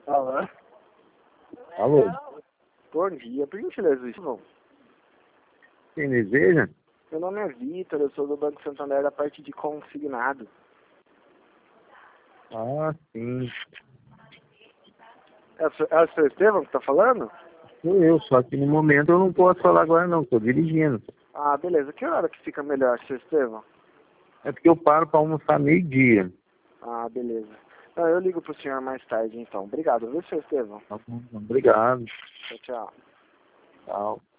Alô? Alô? Bom dia, por gentileza, João. Quem deseja? Meu nome é Vitor, eu sou do Banco Santander da parte de consignado. Ah, sim. É o seu Estevão que tá falando? Sou eu, só que no momento eu não posso falar agora não, estou dirigindo. Ah, beleza. Que hora que fica melhor, seu Estevão? É porque eu paro para almoçar meio-dia. Ah, beleza. Não, eu ligo pro senhor mais tarde, então. Obrigado, viu, seu Estevão? Tá bom, obrigado. Tchau, tchau. Tchau.